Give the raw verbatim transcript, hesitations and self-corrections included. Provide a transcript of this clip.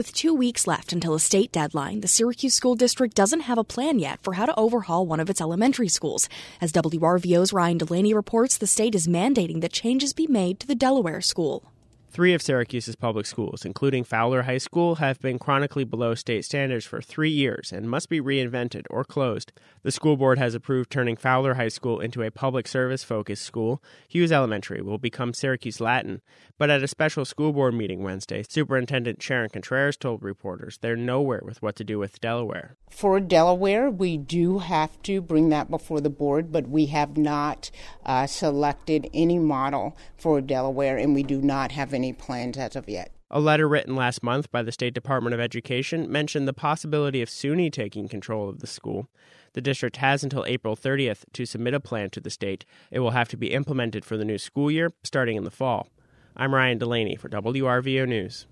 With two weeks left until a state deadline, the Syracuse School District doesn't have a plan yet for how to overhaul one of its elementary schools. As W R V O's Ryan Delaney reports, the state is mandating that changes be made to the Delaware school. Three of Syracuse's public schools, including Fowler High School, have been chronically below state standards for three years and must be reinvented or closed. The school board has approved turning Fowler High School into a public service-focused school. Hughes Elementary will become Syracuse Latin. But at a special school board meeting Wednesday, Superintendent Sharon Contreras told reporters they're nowhere with what to do with Delaware. For Delaware, we do have to bring that before the board, but we have not uh, selected any model for Delaware, and we do not have any plans as of yet. A letter written last month by the State Department of Education mentioned the possibility of SUNY taking control of the school. The district has until April thirtieth to submit a plan to the state. It will have to be implemented for the new school year, starting in the fall. I'm Ryan Delaney for W R V O News.